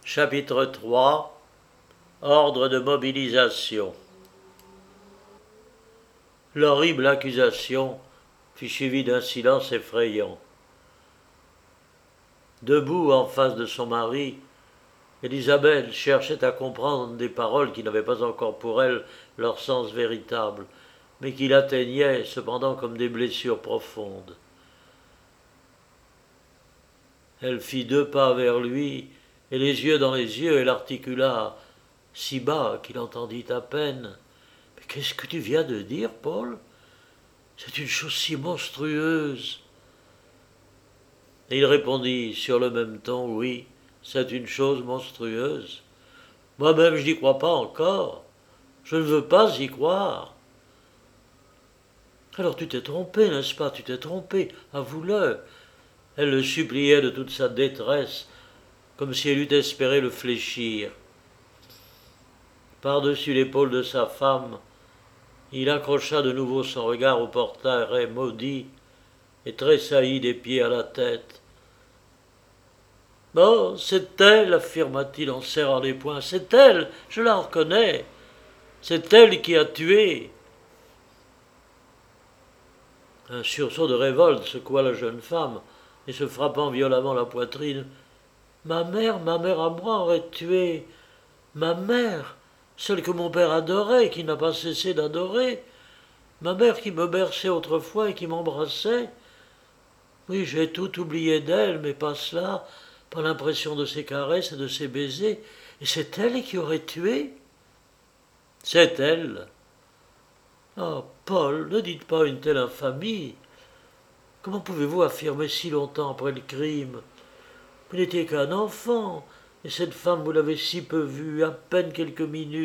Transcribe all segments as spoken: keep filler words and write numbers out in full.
Chapitre trois. Ordre de mobilisation. L'horrible accusation fut suivie d'un silence effrayant. Debout en face de son mari, Élisabeth cherchait à comprendre des paroles qui n'avaient pas encore pour elle leur sens véritable, mais qui l'atteignaient cependant comme des blessures profondes. Elle fit deux pas vers lui, et les yeux dans les yeux, elle articula si bas qu'il entendit à peine. « Mais qu'est-ce que tu viens de dire, Paul ? C'est une chose si monstrueuse. » Et il répondit sur le même ton, « Oui, c'est une chose monstrueuse. Moi-même, je n'y crois pas encore. Je ne veux pas y croire. » « Alors tu t'es trompé, n'est-ce pas ? Tu t'es trompé, avoue-le. » Elle le suppliait de toute sa détresse, comme si elle eût espéré le fléchir. Par-dessus l'épaule de sa femme, il accrocha de nouveau son regard au portrait maudit et tressaillit des pieds à la tête. « Bon, c'est elle, affirma-t-il en serrant les poings, c'est elle, je la reconnais. C'est elle qui a tué. » Un sursaut de révolte secoua la jeune femme, et se frappant violemment la poitrine, « Ma mère, ma mère à moi aurait tué. Ma mère, celle que mon père adorait, qui n'a pas cessé d'adorer. Ma mère qui me berçait autrefois et qui m'embrassait. Oui, j'ai tout oublié d'elle, mais pas cela, pas l'impression de ses caresses et de ses baisers. Et c'est elle qui aurait tué. C'est elle. Oh, Paul, ne dites pas une telle infamie. Comment pouvez-vous affirmer si longtemps après le crime ? Vous n'étiez qu'un enfant, et cette femme, vous l'avez si peu vue, à peine quelques minutes. »«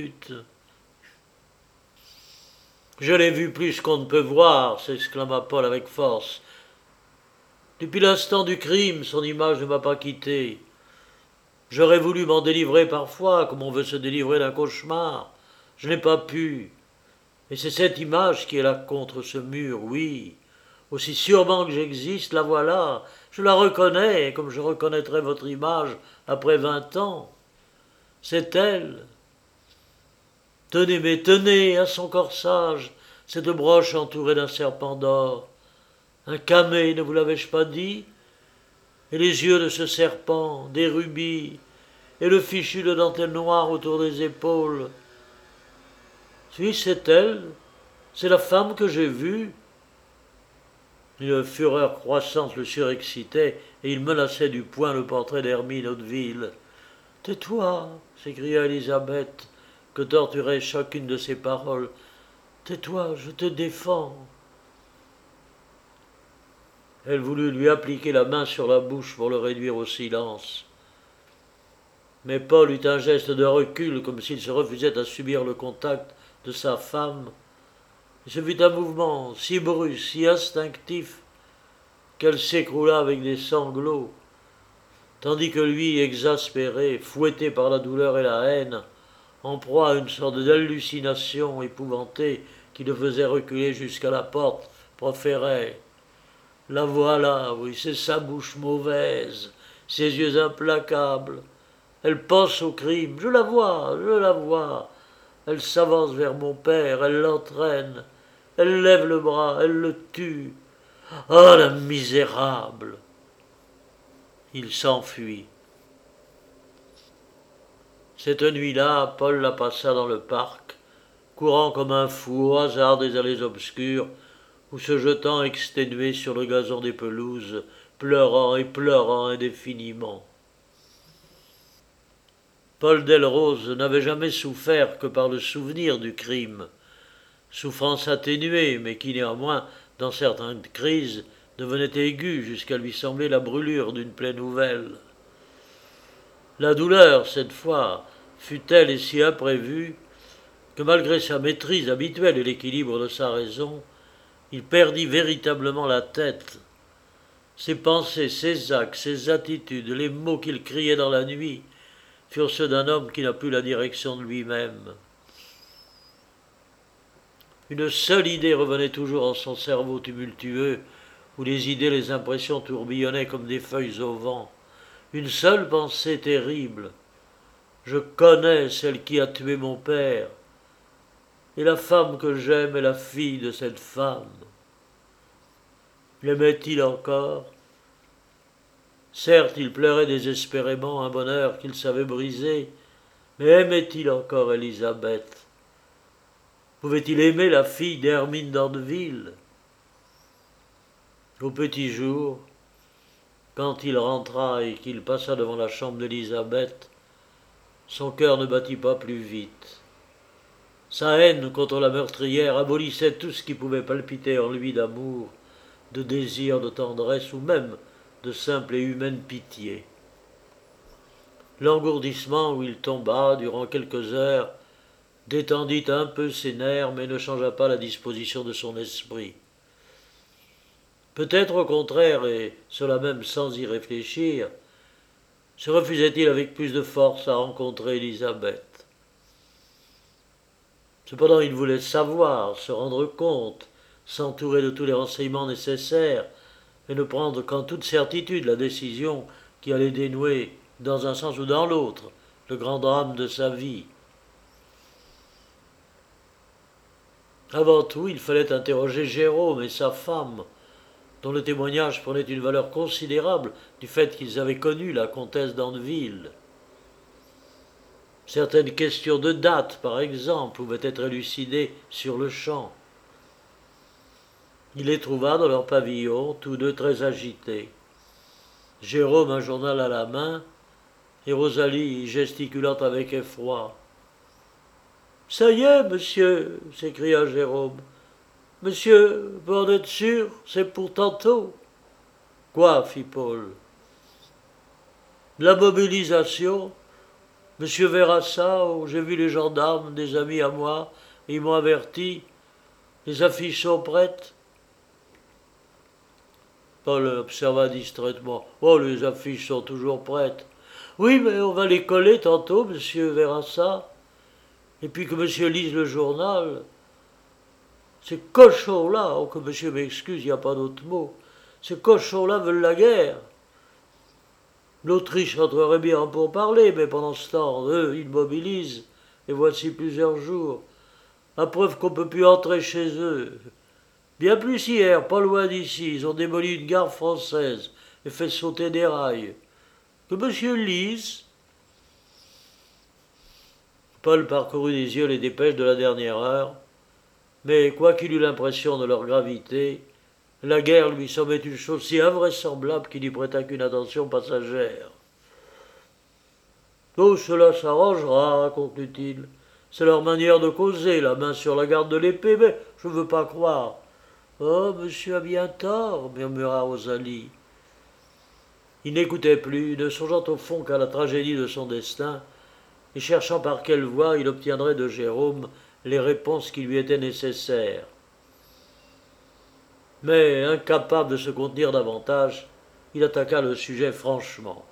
Je l'ai vue plus qu'on ne peut voir, » s'exclama Paul avec force. « Depuis l'instant du crime, son image ne m'a pas quitté. J'aurais voulu m'en délivrer parfois, comme on veut se délivrer d'un cauchemar. Je n'ai pas pu. Et c'est cette image qui est là contre ce mur, oui. Aussi sûrement que j'existe, la voilà. Je la reconnais, comme je reconnaîtrais votre image après vingt ans. C'est elle. Tenez, mais tenez à son corsage, cette broche entourée d'un serpent d'or. Un camée, ne vous l'avais-je pas dit ? Et les yeux de ce serpent, des rubis, et le fichu de dentelle noire autour des épaules. Oui, c'est elle, c'est la femme que j'ai vue. » Une fureur croissante le surexcitait, et il menaçait du poing le portrait d'Hermine Hauteville. « Tais-toi » s'écria Élisabeth, que torturait chacune de ses paroles. « Tais-toi, je te défends. » Elle voulut lui appliquer la main sur la bouche pour le réduire au silence. Mais Paul eut un geste de recul, comme s'il se refusait à subir le contact de sa femme. Et ce fut un mouvement si brusque, si instinctif, qu'elle s'écroula avec des sanglots, tandis que lui, exaspéré, fouetté par la douleur et la haine, en proie à une sorte d'hallucination épouvantée qui le faisait reculer jusqu'à la porte, proférait « La voilà, oui, c'est sa bouche mauvaise, ses yeux implacables. Elle pense au crime, je la vois, je la vois. Elle s'avance vers mon père, elle l'entraîne, elle lève le bras, elle le tue. Oh, la misérable !» Il s'enfuit. Cette nuit-là, Paul la passa dans le parc, courant comme un fou au hasard des allées obscures, ou se jetant exténué sur le gazon des pelouses, pleurant et pleurant indéfiniment. Paul Delrose n'avait jamais souffert que par le souvenir du crime, souffrance atténuée, mais qui néanmoins, dans certaines crises, devenait aiguë jusqu'à lui sembler la brûlure d'une plaie nouvelle. La douleur, cette fois, fut telle et si imprévue que malgré sa maîtrise habituelle et l'équilibre de sa raison, il perdit véritablement la tête. Ses pensées, ses actes, ses attitudes, les mots qu'il criait dans la nuit, furent ceux d'un homme qui n'a plus la direction de lui-même. Une seule idée revenait toujours en son cerveau tumultueux, où les idées, les impressions tourbillonnaient comme des feuilles au vent. Une seule pensée terrible. Je connais celle qui a tué mon père, et la femme que j'aime est la fille de cette femme. L'aimait-il encore? Certes, il pleurait désespérément un bonheur qu'il savait briser, mais aimait-il encore Élisabeth? Pouvait-il aimer la fille d'Hermine d'Andeville? Au petit jour, quand il rentra et qu'il passa devant la chambre d'Élisabeth, son cœur ne battit pas plus vite. Sa haine contre la meurtrière abolissait tout ce qui pouvait palpiter en lui d'amour, de désir, de tendresse ou même de simple et humaine pitié. L'engourdissement où il tomba durant quelques heures détendit un peu ses nerfs mais ne changea pas la disposition de son esprit. Peut-être au contraire, et cela même sans y réfléchir, se refusait-il avec plus de force à rencontrer Élisabeth. Cependant il voulait savoir, se rendre compte, s'entourer de tous les renseignements nécessaires, et ne prendre qu'en toute certitude la décision qui allait dénouer, dans un sens ou dans l'autre, le grand drame de sa vie. Avant tout, il fallait interroger Jérôme et sa femme, dont le témoignage prenait une valeur considérable du fait qu'ils avaient connu la comtesse d'Andeville. Certaines questions de date, par exemple, pouvaient être élucidées sur le champ. Il les trouva dans leur pavillon, tous deux très agités. Jérôme un journal à la main, et Rosalie gesticulant avec effroi. « Ça y est, monsieur, s'écria Jérôme. Monsieur, vous en êtes sûr, c'est pour tantôt. Quoi, fit Paul. La mobilisation. Monsieur verra ça, où j'ai vu les gendarmes, des amis à moi, et ils m'ont averti. Les affiches sont prêtes. Paul observa distraitement. Oh, les affiches sont toujours prêtes. Oui, mais on va les coller tantôt, monsieur verra ça. Et puis que monsieur lise le journal. Ces cochons-là, oh que monsieur m'excuse, il n'y a pas d'autre mot, ces cochons-là veulent la guerre. L'Autriche entrerait bien en pourparlers, mais pendant ce temps, eux, ils mobilisent, et voici plusieurs jours. La preuve qu'on ne peut plus entrer chez eux. Bien plus hier, pas loin d'ici, ils ont démoli une gare française et fait sauter des rails. Que monsieur lise. Paul parcourut des yeux les dépêches de la dernière heure, mais quoiqu'il eût l'impression de leur gravité, la guerre lui semblait une chose si invraisemblable qu'il n'y prêta qu'une attention passagère. « Tout cela s'arrangera, conclut-il. C'est leur manière de causer, la main sur la garde de l'épée, mais je ne veux pas croire. »« Oh, monsieur a bien tort, » murmura Rosalie. Il n'écoutait plus, ne songeant au fond qu'à la tragédie de son destin, et cherchant par quelle voie il obtiendrait de Jérôme les réponses qui lui étaient nécessaires. Mais, incapable de se contenir davantage, il attaqua le sujet franchement.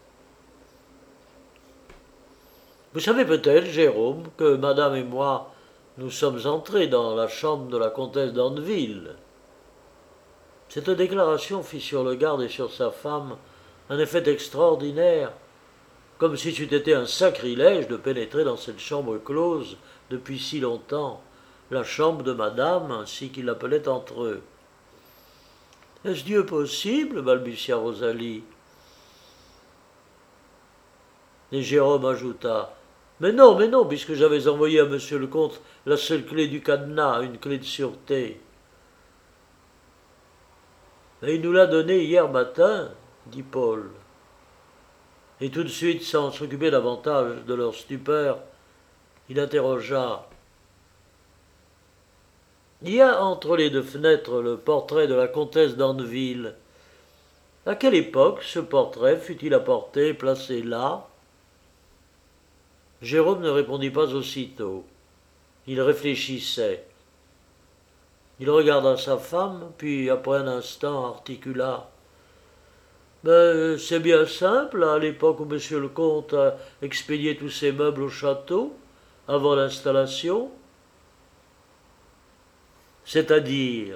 « Vous savez peut-être, Jérôme, que madame et moi, nous sommes entrés dans la chambre de la comtesse d'Andeville. » Cette déclaration fit sur le garde et sur sa femme un effet extraordinaire, comme si c'eût été un sacrilège de pénétrer dans cette chambre close depuis si longtemps, la chambre de madame, ainsi qu'ils l'appelaient entre eux. « Est-ce Dieu possible ?» balbutia Rosalie. Et Jérôme ajouta « Mais non, mais non, puisque j'avais envoyé à monsieur le comte la seule clé du cadenas, une clé de sûreté. »« Mais il nous l'a donnée hier matin, » dit Paul. Et tout de suite, sans s'occuper davantage de leur stupeur, il interrogea. « Il y a entre les deux fenêtres le portrait de la comtesse d'Andeville. À quelle époque ce portrait fut-il apporté et placé là ?» Jérôme ne répondit pas aussitôt. Il réfléchissait. Il regarda sa femme, puis après un instant articula. « Ben, c'est bien simple, à l'époque où monsieur le comte a expédié tous ses meubles au château, avant l'installation. » C'est-à-dire.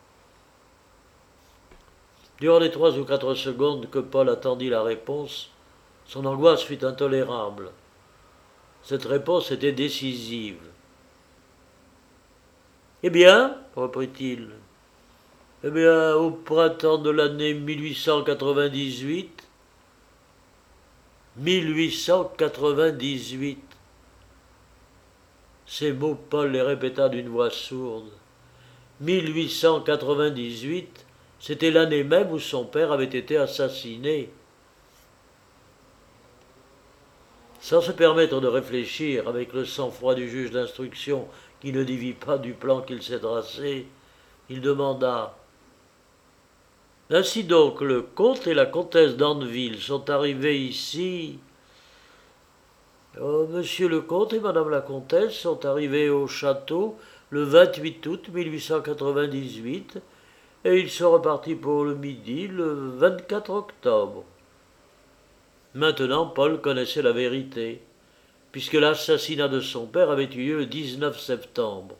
Durant les trois ou quatre secondes que Paul attendit la réponse, son angoisse fut intolérable. Cette réponse était décisive. Eh bien, reprit-il, eh bien, au printemps de l'année mille huit cent quatre-vingt-dix-huit, mille huit cent quatre-vingt-dix-huit, ces mots, Paul les répéta d'une voix sourde. mille huit cent quatre-vingt-dix-huit, c'était l'année même où son père avait été assassiné. Sans se permettre de réfléchir, avec le sang-froid du juge d'instruction qui ne dévie pas du plan qu'il s'est tracé, il demanda « Ainsi donc, le comte et la comtesse d'Andeville sont arrivés ici. Oh, monsieur le comte et madame la comtesse sont arrivés au château le vingt-huit août mille huit cent quatre-vingt-dix-huit et ils sont repartis pour le midi le vingt-quatre octobre. » Maintenant, Paul connaissait la vérité, puisque l'assassinat de son père avait eu lieu le dix-neuf septembre.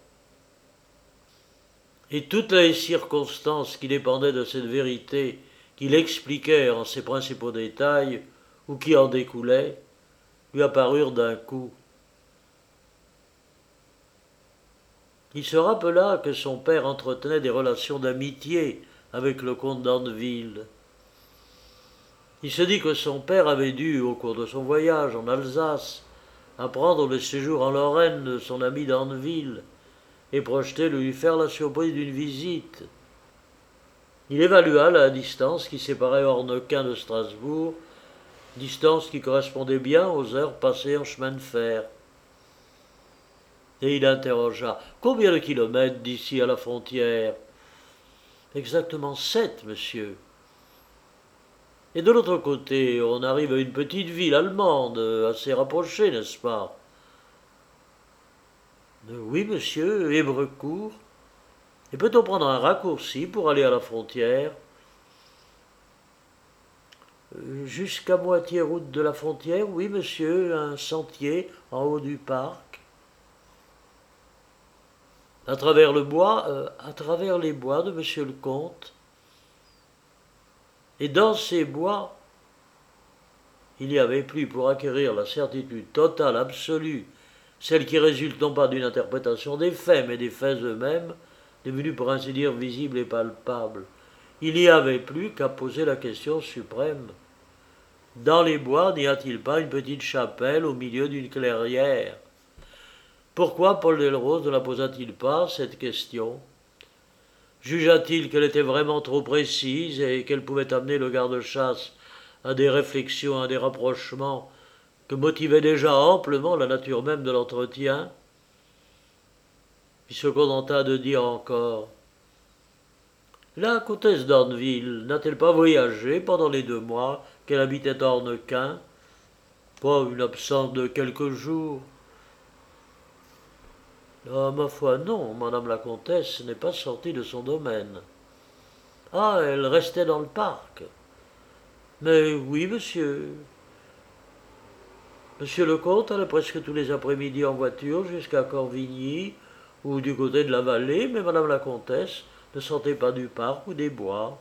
Et toutes les circonstances qui dépendaient de cette vérité, qu'il expliquait en ses principaux détails, ou qui en découlaient, lui apparurent d'un coup. Il se rappela que son père entretenait des relations d'amitié avec le comte d'Andeville. Il se dit que son père avait dû, au cours de son voyage en Alsace, apprendre le séjour en Lorraine de son ami d'Andeville et projeter de lui faire la surprise d'une visite. Il évalua la distance qui séparait Ornequin de Strasbourg, distance qui correspondait bien aux heures passées en chemin de fer. Et il interrogea « Combien de kilomètres d'ici à la frontière ?»« Exactement sept, monsieur. » Et de l'autre côté, on arrive à une petite ville allemande, assez rapprochée, n'est-ce pas? Oui, monsieur, Hébrecourt. Et peut-on prendre un raccourci pour aller à la frontière? Jusqu'à moitié route de la frontière, oui, monsieur, un sentier en haut du parc. À travers le bois, euh, à travers les bois de monsieur le comte. Et dans ces bois, il n'y avait plus pour acquérir la certitude totale, absolue, celle qui résulte non pas d'une interprétation des faits, mais des faits eux-mêmes, devenus pour ainsi dire visibles et palpables. Il n'y avait plus qu'à poser la question suprême. Dans les bois, n'y a-t-il pas une petite chapelle au milieu d'une clairière? Pourquoi Paul Delrose ne la posa-t-il pas, cette question? Jugea-t-il qu'elle était vraiment trop précise et qu'elle pouvait amener le garde-chasse à des réflexions, à des rapprochements que motivait déjà amplement la nature même de l'entretien? Il se contenta de dire encore « La comtesse d'Andeville n'a-t-elle pas voyagé pendant les deux mois qu'elle habitait Ornequin? Pas une absence de quelques jours. » Ah, ma foi, non, madame la comtesse n'est pas sortie de son domaine. Ah, elle restait dans le parc. Mais oui, monsieur. Monsieur le comte allait presque tous les après-midi en voiture jusqu'à Corvigny ou du côté de la vallée, mais madame la comtesse ne sortait pas du parc ou des bois.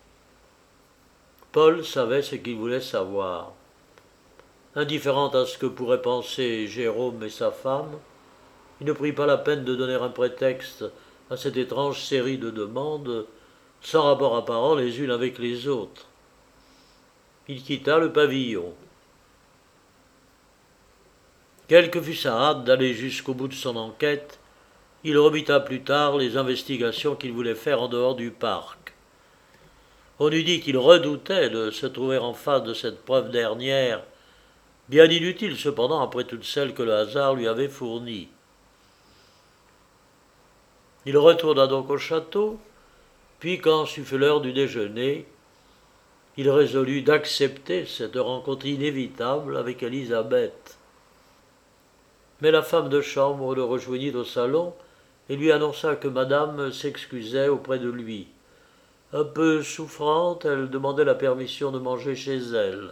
Paul savait ce qu'il voulait savoir. Indifférent à ce que pourraient penser Jérôme et sa femme, il ne prit pas la peine de donner un prétexte à cette étrange série de demandes, sans rapport apparent les unes avec les autres. Il quitta le pavillon. Quelle que fût sa hâte d'aller jusqu'au bout de son enquête, il remit à plus tard les investigations qu'il voulait faire en dehors du parc. On eût dit qu'il redoutait de se trouver en face de cette preuve dernière, bien inutile cependant après toutes celles que le hasard lui avait fournies. Il retourna donc au château, puis quand fut fait l'heure du déjeuner, il résolut d'accepter cette rencontre inévitable avec Élisabeth. Mais la femme de chambre le rejoignit au salon et lui annonça que madame s'excusait auprès de lui. Un peu souffrante, elle demandait la permission de manger chez elle.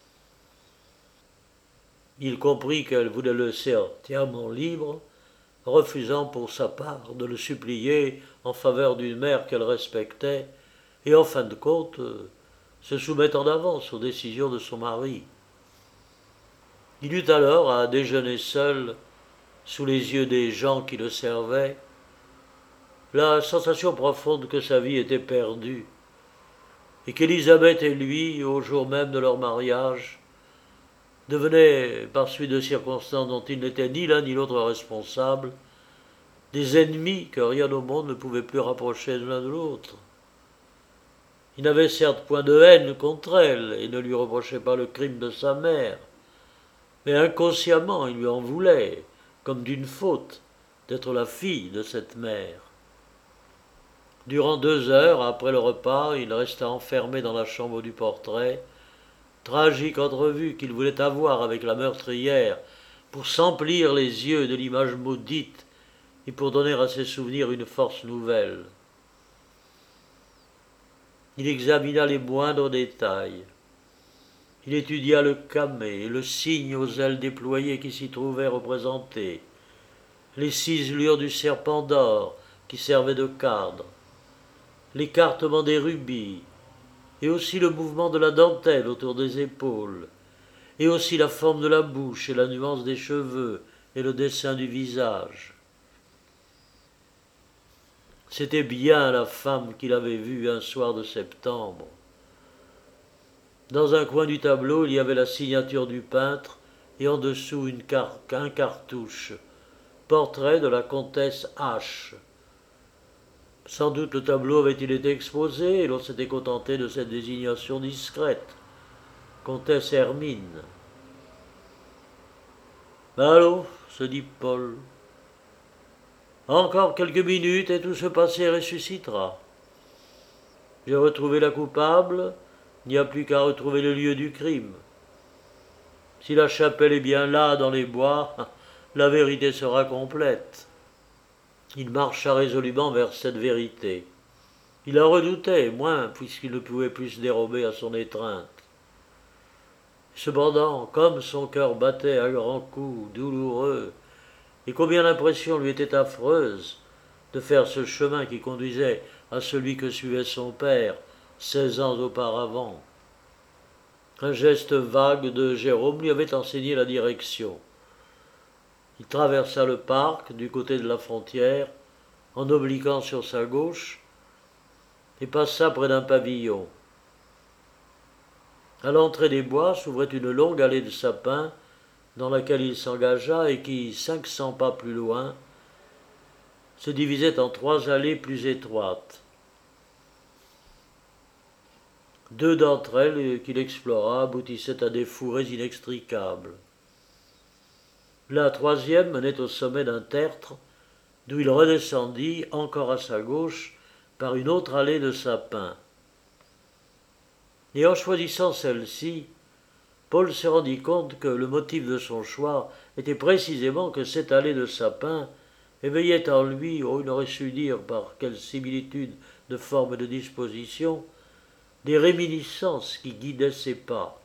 Il comprit qu'elle voulait le laisser entièrement libre, refusant pour sa part de le supplier en faveur d'une mère qu'elle respectait, et en fin de compte se soumettant d'avance aux décisions de son mari. Il eut alors à déjeuner seul, sous les yeux des gens qui le servaient, la sensation profonde que sa vie était perdue, et qu'Élisabeth et lui, au jour même de leur mariage, devenaient, par suite de circonstances dont ils n'étaient ni l'un ni l'autre responsables, des ennemis que rien au monde ne pouvait plus rapprocher de l'un de l'autre. Il n'avait certes point de haine contre elle, et ne lui reprochait pas le crime de sa mère, mais inconsciemment il lui en voulait, comme d'une faute, d'être la fille de cette mère. Durant deux heures, après le repas, il resta enfermé dans la chambre du portrait, tragique entrevue qu'il voulait avoir avec la meurtrière pour s'emplir les yeux de l'image maudite et pour donner à ses souvenirs une force nouvelle. Il examina les moindres détails. Il étudia le camée et le cygne aux ailes déployées qui s'y trouvaient représentés, les ciselures du serpent d'or qui servait de cadre, l'écartement des rubis, et aussi le mouvement de la dentelle autour des épaules, et aussi la forme de la bouche et la nuance des cheveux et le dessin du visage. C'était bien la femme qu'il avait vue un soir de septembre. Dans un coin du tableau, il y avait la signature du peintre et en dessous une car- un cartouche, portrait de la comtesse H. Sans doute le tableau avait-il été exposé et l'on s'était contenté de cette désignation discrète, comtesse Hermine. Allô, se dit Paul. Encore quelques minutes et tout ce passé ressuscitera. J'ai retrouvé la coupable, il n'y a plus qu'à retrouver le lieu du crime. Si la chapelle est bien là, dans les bois, la vérité sera complète. Il marcha résolument vers cette vérité. Il la redoutait, moins, puisqu'il ne pouvait plus se dérober à son étreinte. Cependant, comme son cœur battait à grands coups, douloureux, et combien l'impression lui était affreuse de faire ce chemin qui conduisait à celui que suivait son père seize ans auparavant. Un geste vague de Jérôme lui avait enseigné la direction. Il traversa le parc du côté de la frontière, en obliquant sur sa gauche, et passa près d'un pavillon. À l'entrée des bois s'ouvrait une longue allée de sapins dans laquelle il s'engagea et qui, cinq cents pas plus loin, se divisait en trois allées plus étroites. Deux d'entre elles qu'il explora aboutissaient à des fourrés inextricables. La troisième menait au sommet d'un tertre, d'où il redescendit, encore à sa gauche, par une autre allée de sapins. Et en choisissant celle-ci, Paul se rendit compte que le motif de son choix était précisément que cette allée de sapins éveillait en lui, oh, il aurait su dire par quelle similitude de forme et de disposition, des réminiscences qui guidaient ses pas.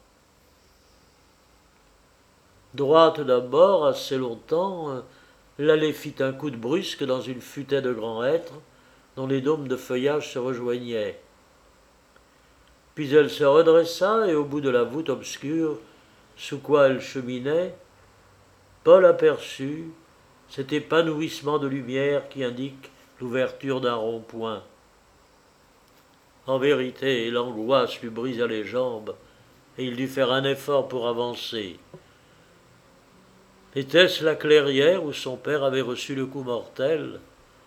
Droite d'abord, assez longtemps, l'allée fit un coup de brusque dans une futaie de grands hêtres dont les dômes de feuillage se rejoignaient. Puis elle se redressa et au bout de la voûte obscure, sous quoi elle cheminait, Paul aperçut cet épanouissement de lumière qui indique l'ouverture d'un rond-point. En vérité, l'angoisse lui brisa les jambes et il dut faire un effort pour avancer. Était-ce la clairière où son père avait reçu le coup mortel ?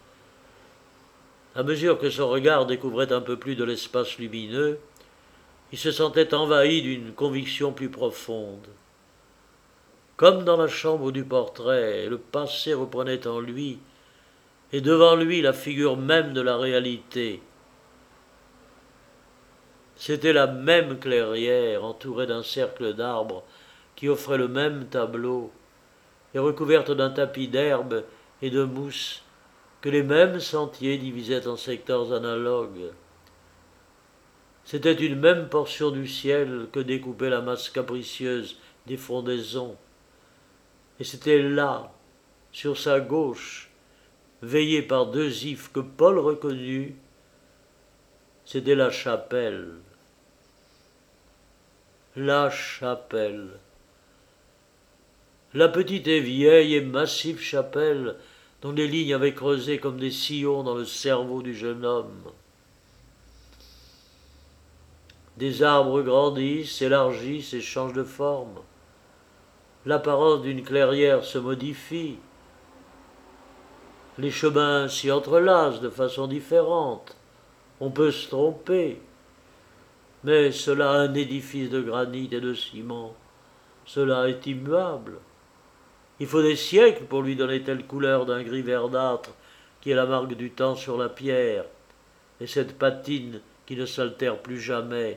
À mesure que son regard découvrait un peu plus de l'espace lumineux, il se sentait envahi d'une conviction plus profonde. Comme dans la chambre du portrait, le passé reprenait en lui, et devant lui la figure même de la réalité. C'était la même clairière, entourée d'un cercle d'arbres, qui offrait le même tableau, et recouverte d'un tapis d'herbe et de mousse, que les mêmes sentiers divisaient en secteurs analogues. C'était une même portion du ciel que découpait la masse capricieuse des frondaisons. Et c'était là, sur sa gauche, veillé par deux ifs que Paul reconnut, c'était la chapelle. La chapelle. la petite et vieille et massive chapelle dont les lignes avaient creusé comme des sillons dans le cerveau du jeune homme. Des arbres grandissent, s'élargissent et changent de forme. L'apparence d'une clairière se modifie. Les chemins s'y entrelacent de façon différente. On peut se tromper. Mais cela a un édifice de granit et de ciment. Cela est immuable. Il faut des siècles pour lui donner telle couleur d'un gris verdâtre qui est la marque du temps sur la pierre, et cette patine qui ne s'altère plus jamais.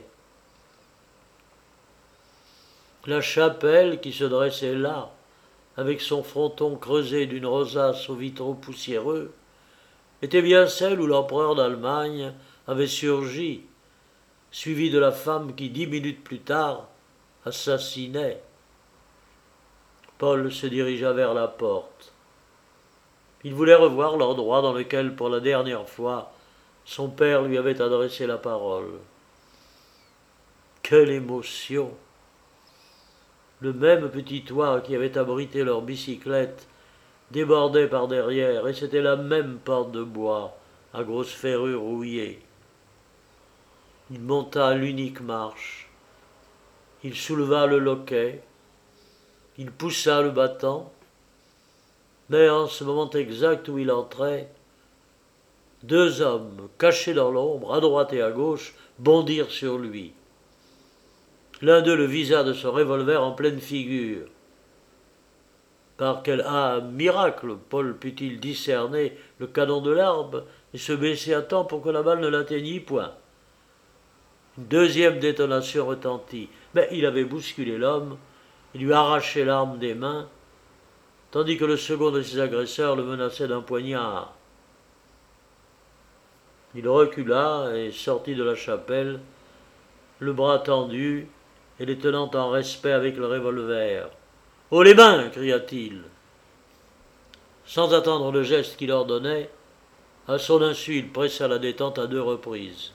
La chapelle qui se dressait là, avec son fronton creusé d'une rosace aux vitraux poussiéreux, était bien celle où l'empereur d'Allemagne avait surgi, suivi de la femme qui, dix minutes plus tard, assassinait. Paul se dirigea vers la porte. Il voulait revoir l'endroit dans lequel, pour la dernière fois, son père lui avait adressé la parole. Quelle émotion! Le même petit toit qui avait abrité leur bicyclette débordait par derrière, et c'était la même porte de bois, à grosses ferrures rouillées. Il monta l'unique marche. Il souleva le loquet. Il poussa le battant. Mais en ce moment exact où il entrait, deux hommes, cachés dans l'ombre, à droite et à gauche, bondirent sur lui. L'un d'eux le visa de son revolver en pleine figure. Par quel ah, miracle Paul put-il discerner le canon de l'arme et se baisser à temps pour que la balle ne l'atteignît point. Une deuxième détonation retentit, mais il avait bousculé l'homme, il lui arrachait l'arme des mains, tandis que le second de ses agresseurs le menaçait d'un poignard. Il recula et sortit de la chapelle, le bras tendu et les tenant en respect avec le revolver. « Haut les mains !» cria-t-il. Sans attendre le geste qu'il ordonnait, à son insu il pressa la détente à deux reprises.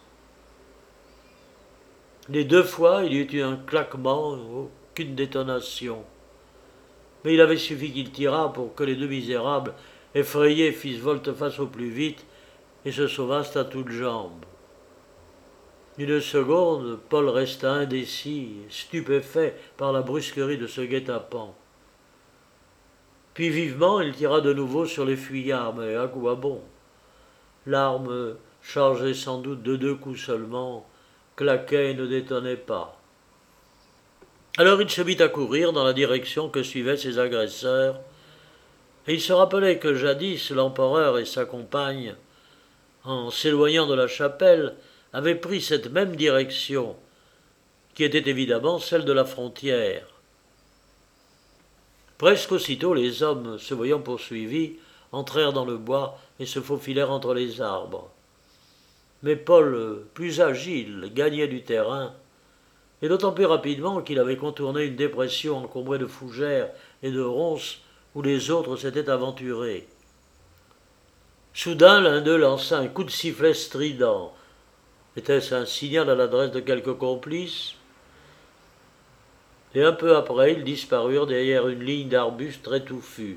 Les deux fois il y eut un claquement, aucune détonation. Mais il avait suffi qu'il tirât pour que les deux misérables, effrayés, fissent volte-face au plus vite et se sauvassent à toutes jambes. Une seconde, Paul resta indécis, stupéfait par la brusquerie de ce guet-apens. Puis vivement, il tira de nouveau sur les fuyards, mais à quoi bon? L'arme, chargée sans doute de deux coups seulement, claquait et ne détonnait pas. Alors il se mit à courir dans la direction que suivaient ses agresseurs, et il se rappelait que jadis l'empereur et sa compagne, en s'éloignant de la chapelle, avaient pris cette même direction, qui était évidemment celle de la frontière. Presque aussitôt, les hommes, se voyant poursuivis, entrèrent dans le bois et se faufilèrent entre les arbres. Mais Paul, plus agile, gagnait du terrain, et d'autant plus rapidement qu'il avait contourné une dépression encombrée de fougères et de ronces où les autres s'étaient aventurés. Soudain, l'un d'eux lança un coup de sifflet strident. Était-ce un signal à l'adresse de quelque complice? Et un peu après, ils disparurent derrière une ligne d'arbustes très touffus.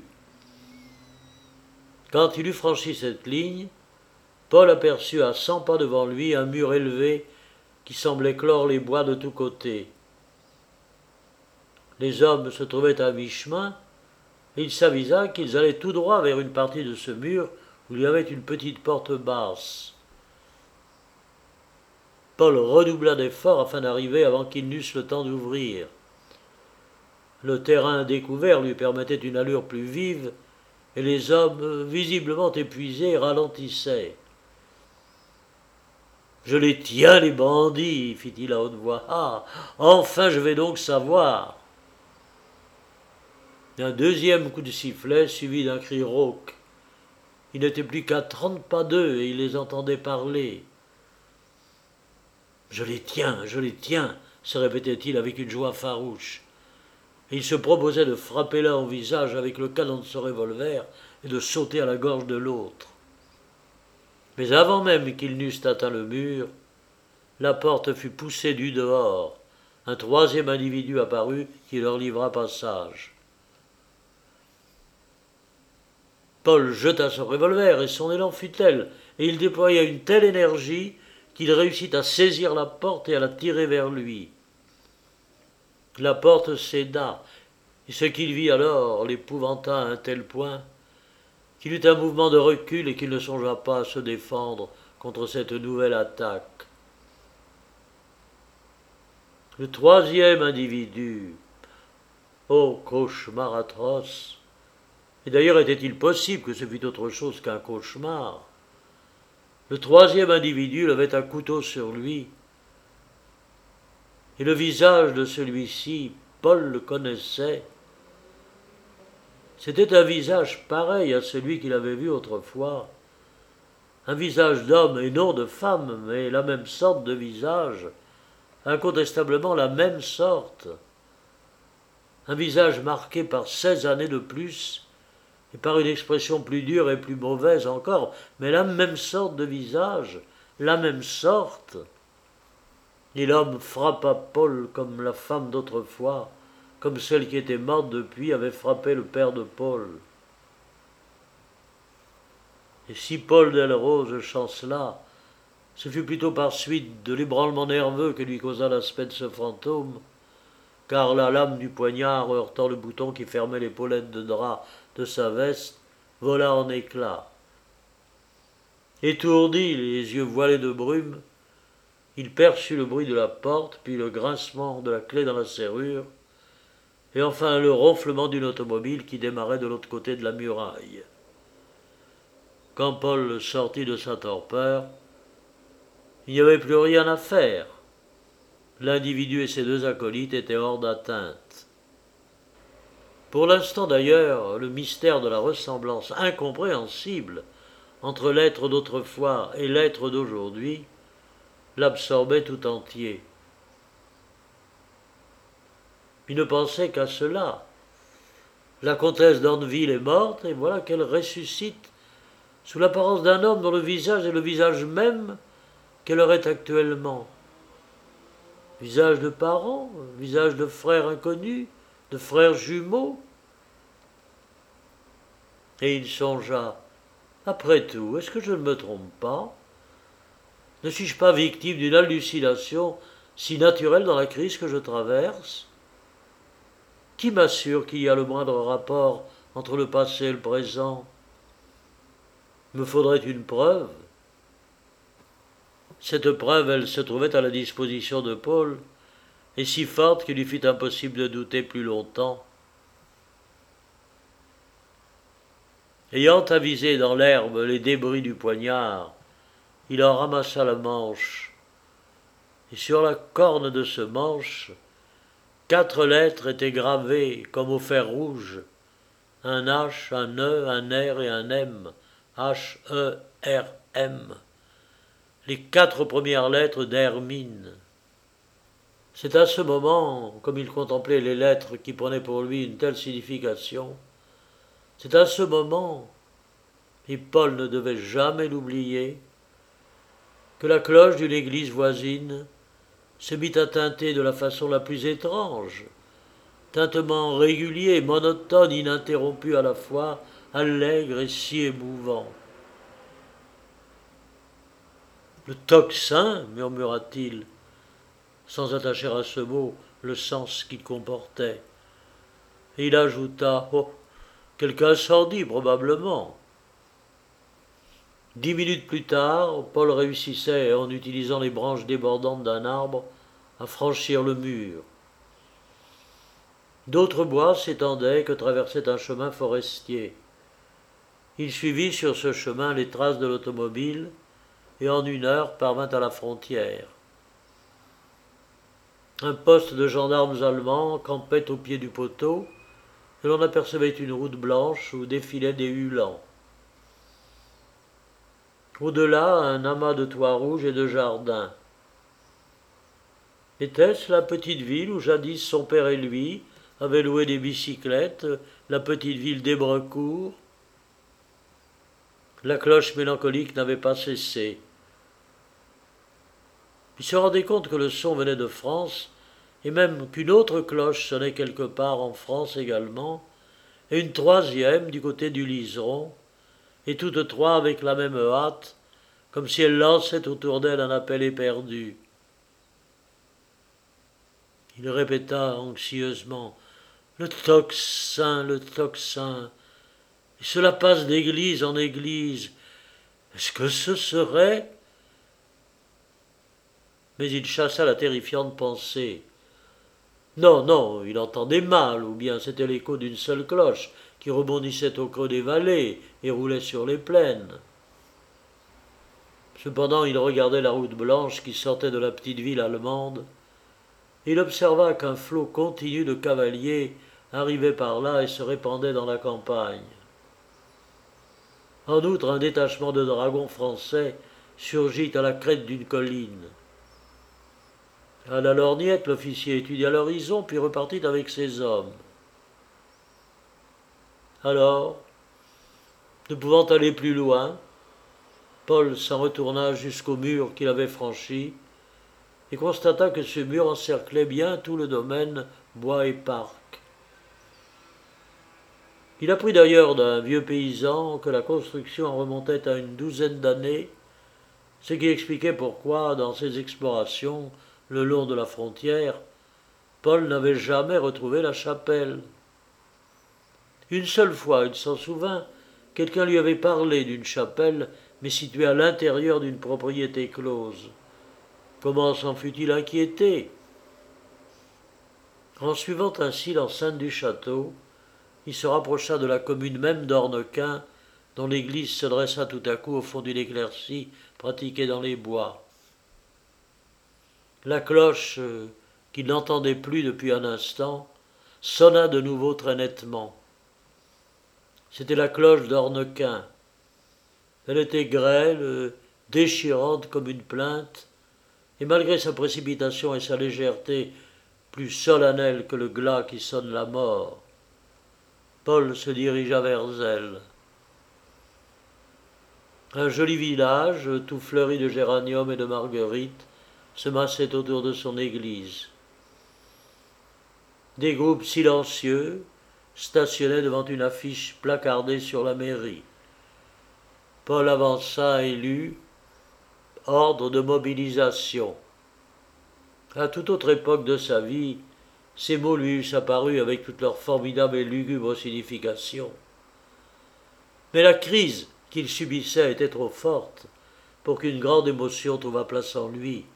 Quand il eut franchi cette ligne, Paul aperçut à cent pas devant lui un mur élevé qui semblait clore les bois de tous côtés. Les hommes se trouvaient à mi-chemin, et il s'avisa qu'ils allaient tout droit vers une partie de ce mur où il y avait une petite porte basse. Paul redoubla d'efforts afin d'arriver avant qu'ils n'eussent le temps d'ouvrir. Le terrain découvert lui permettait une allure plus vive, et les hommes, visiblement épuisés, ralentissaient. « Je les tiens, les bandits !» fit-il à haute voix. « Ah, enfin je vais donc savoir !» Un deuxième coup de sifflet suivi d'un cri rauque. Il n'était plus qu'à trente pas d'eux et il les entendait parler. « Je les tiens, je les tiens !» se répétait-il avec une joie farouche. Et il se proposait de frapper l'un au visage avec le canon de son revolver et de sauter à la gorge de l'autre. Mais avant même qu'ils n'eussent atteint le mur, la porte fut poussée du dehors. Un troisième individu apparut qui leur livra passage. Paul jeta son revolver et son élan fut tel, et il déploya une telle énergie qu'il réussit à saisir la porte et à la tirer vers lui. La porte céda, et ce qu'il vit alors l'épouvanta à un tel point qu'il eut un mouvement de recul et qu'il ne songea pas à se défendre contre cette nouvelle attaque. Le troisième individu, ô cauchemar atroce, et d'ailleurs était-il possible que ce fût autre chose qu'un cauchemar, le troisième individu levait un couteau sur lui, et le visage de celui-ci, Paul le connaissait. C'était un visage pareil à celui qu'il avait vu autrefois, un visage d'homme et non de femme, mais la même sorte de visage, incontestablement la même sorte, un visage marqué par seize années de plus, et par une expression plus dure et plus mauvaise encore, mais la même sorte de visage, la même sorte. Et l'homme frappa Paul comme la femme d'autrefois, comme celle qui était morte depuis avait frappé le père de Paul. Et si Paul Delrose chancela, ce fut plutôt par suite de l'ébranlement nerveux que lui causa l'aspect de ce fantôme, car la lame du poignard heurtant le bouton qui fermait l'épaulette de drap de sa veste vola en éclats. Étourdi, les yeux voilés de brume, il perçut le bruit de la porte, puis le grincement de la clé dans la serrure, et enfin le ronflement d'une automobile qui démarrait de l'autre côté de la muraille. Quand Paul sortit de sa torpeur, il n'y avait plus rien à faire. L'individu et ses deux acolytes étaient hors d'atteinte. Pour l'instant d'ailleurs, le mystère de la ressemblance incompréhensible entre l'être d'autrefois et l'être d'aujourd'hui l'absorbait tout entier. Il ne pensait qu'à cela. La comtesse d'Andeville est morte, et voilà qu'elle ressuscite sous l'apparence d'un homme dont le visage est le visage même qu'elle aurait actuellement. Visage de parents, visage de frères inconnus, de frères jumeaux. Et il songea, après tout, est-ce que je ne me trompe pas? Ne suis-je pas victime d'une hallucination si naturelle dans la crise que je traverse? Qui m'assure qu'il y a le moindre rapport entre le passé et le présent? Il me faudrait une preuve. Cette preuve, elle se trouvait à la disposition de Paul, et si forte qu'il lui fut impossible de douter plus longtemps. Ayant avisé dans l'herbe les débris du poignard, il en ramassa la manche, et sur la corne de ce manche, quatre lettres étaient gravées comme au fer rouge, un H, un E, un R et un M, H E R M, les quatre premières lettres d'Hermine. C'est à ce moment, comme il contemplait les lettres qui prenaient pour lui une telle signification, c'est à ce moment, et Paul ne devait jamais l'oublier, que la cloche d'une église voisine se mit à tinter de la façon la plus étrange, tintement régulier, monotone, ininterrompu à la fois, allègre et si émouvant. « Le tocsin » murmura-t-il, sans attacher à ce mot le sens qu'il comportait. Et il ajouta « Oh, quelque incendie, probablement !» Dix minutes plus tard, Paul réussissait, en utilisant les branches débordantes d'un arbre, à franchir le mur. D'autres bois s'étendaient que traversait un chemin forestier. Il suivit sur ce chemin les traces de l'automobile et en une heure parvint à la frontière. Un poste de gendarmes allemands campait au pied du poteau et l'on apercevait une route blanche où défilaient des uhlans. Au-delà, un amas de toits rouges et de jardins. Était-ce la petite ville où jadis son père et lui avaient loué des bicyclettes, la petite ville d'Hébrecourt? La cloche mélancolique n'avait pas cessé. Il se rendait compte que le son venait de France, et même qu'une autre cloche sonnait quelque part en France également, et une troisième du côté du Liseron, et toutes trois avec la même hâte, comme si elles lançaient autour d'elle un appel éperdu. Il répéta anxieusement « Le tocsin, le tocsin !» Et cela passe d'église en église. Est-ce que ce serait... Mais il chassa la terrifiante pensée. Non, non, il entendait mal, ou bien c'était l'écho d'une seule cloche qui rebondissait au creux des vallées et roulait sur les plaines. Cependant, il regardait la route blanche qui sortait de la petite ville allemande. Il observa qu'un flot continu de cavaliers arrivait par là et se répandait dans la campagne. En outre, un détachement de dragons français surgit à la crête d'une colline. À la lorgnette, l'officier étudia l'horizon, puis repartit avec ses hommes. Alors, ne pouvant aller plus loin, Paul s'en retourna jusqu'au mur qu'il avait franchi et constata que ce mur encerclait bien tout le domaine, bois et parc. Il apprit d'ailleurs d'un vieux paysan que la construction remontait à une douzaine d'années, ce qui expliquait pourquoi, dans ses explorations le long de la frontière, Paul n'avait jamais retrouvé la chapelle. Une seule fois, il s'en souvint, quelqu'un lui avait parlé d'une chapelle, mais située à l'intérieur d'une propriété close. Comment s'en fut-il inquiété? En suivant ainsi l'enceinte du château, il se rapprocha de la commune même d'Ornequin, dont l'église se dressa tout à coup au fond d'une éclaircie pratiquée dans les bois. La cloche, euh, qu'il n'entendait plus depuis un instant, sonna de nouveau très nettement. C'était la cloche d'Ornequin. Elle était grêle, euh, déchirante comme une plainte, et malgré sa précipitation et sa légèreté plus solennelle que le glas qui sonne la mort, Paul se dirigea vers elle. Un joli village, tout fleuri de géraniums et de marguerites, se massait autour de son église. Des groupes silencieux stationnaient devant une affiche placardée sur la mairie. Paul avança et lut « Ordre de mobilisation ». À toute autre époque de sa vie, ces mots lui eussent apparu avec toute leur formidable et lugubre signification. Mais la crise qu'il subissait était trop forte pour qu'une grande émotion trouvât place en lui.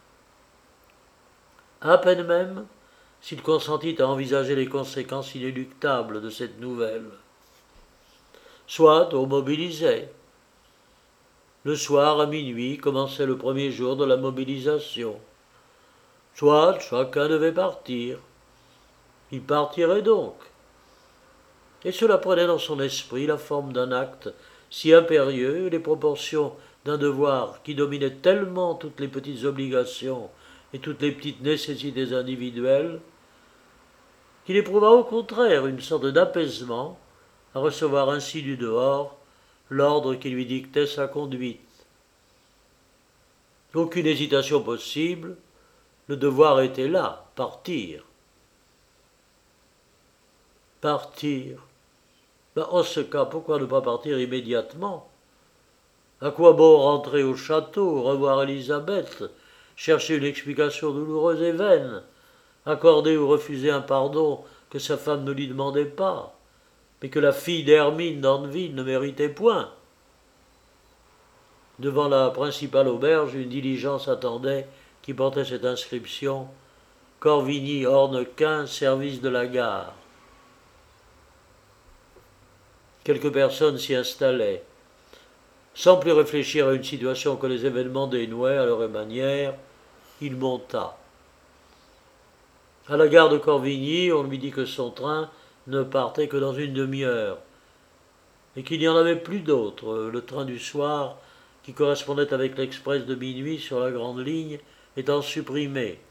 À peine même s'il consentit à envisager les conséquences inéluctables de cette nouvelle. Soit on mobilisait. Le soir, à minuit, commençait le premier jour de la mobilisation. Soit chacun devait partir. Il partirait donc. Et cela prenait dans son esprit la forme d'un acte si impérieux et les proportions d'un devoir qui dominait tellement toutes les petites obligations et toutes les petites nécessités individuelles, qu'il éprouva au contraire une sorte d'apaisement à recevoir ainsi du dehors l'ordre qui lui dictait sa conduite. Aucune hésitation possible, le devoir était là, partir. Partir. Ben, en ce cas, pourquoi ne pas partir immédiatement? À quoi bon rentrer au château, revoir Élisabeth, chercher une explication douloureuse et vaine, accorder ou refuser un pardon que sa femme ne lui demandait pas, mais que la fille d'Hermine d'Andeville ne méritait point? Devant la principale auberge, une diligence attendait qui portait cette inscription « Corvigny-Ornequin, service de la gare ». Quelques personnes s'y installaient. Sans plus réfléchir à une situation que les événements dénouaient à leur manière, il monta. À la gare de Corvigny, on lui dit que son train ne partait que dans une demi-heure, et qu'il n'y en avait plus d'autre. Le train du soir, qui correspondait avec l'express de minuit sur la grande ligne, étant supprimé.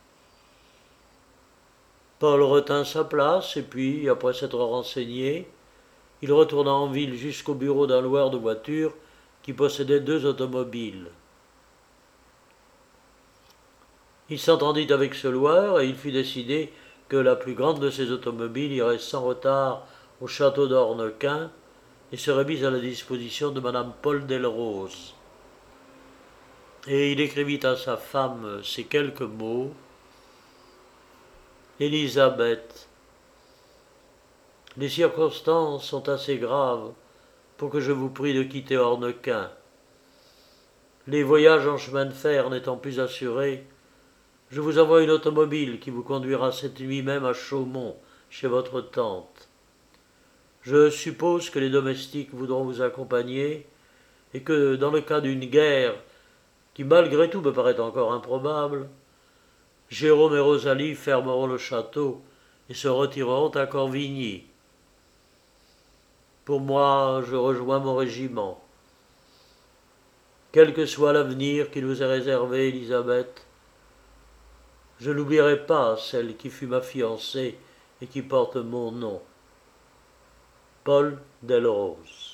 Paul retint sa place, et puis, après s'être renseigné, il retourna en ville jusqu'au bureau d'un loueur de voitures qui possédait deux automobiles. Il s'entendit avec ce loueur et il fut décidé que la plus grande de ces automobiles irait sans retard au château d'Ornequin et serait mis à la disposition de madame Paul Delrose. Et il écrivit à sa femme ces quelques mots. Élisabeth, les circonstances sont assez graves pour que je vous prie de quitter Ornequin. Les voyages en chemin de fer n'étant plus assurés, je vous envoie une automobile qui vous conduira cette nuit même à Chaumont, chez votre tante. Je suppose que les domestiques voudront vous accompagner et que, dans le cas d'une guerre qui malgré tout me paraît encore improbable, Jérôme et Rosalie fermeront le château et se retireront à Corvigny. Pour moi, je rejoins mon régiment. Quel que soit l'avenir qui nous est réservé, Élisabeth, je n'oublierai pas celle qui fut ma fiancée et qui porte mon nom. Paul Delrose.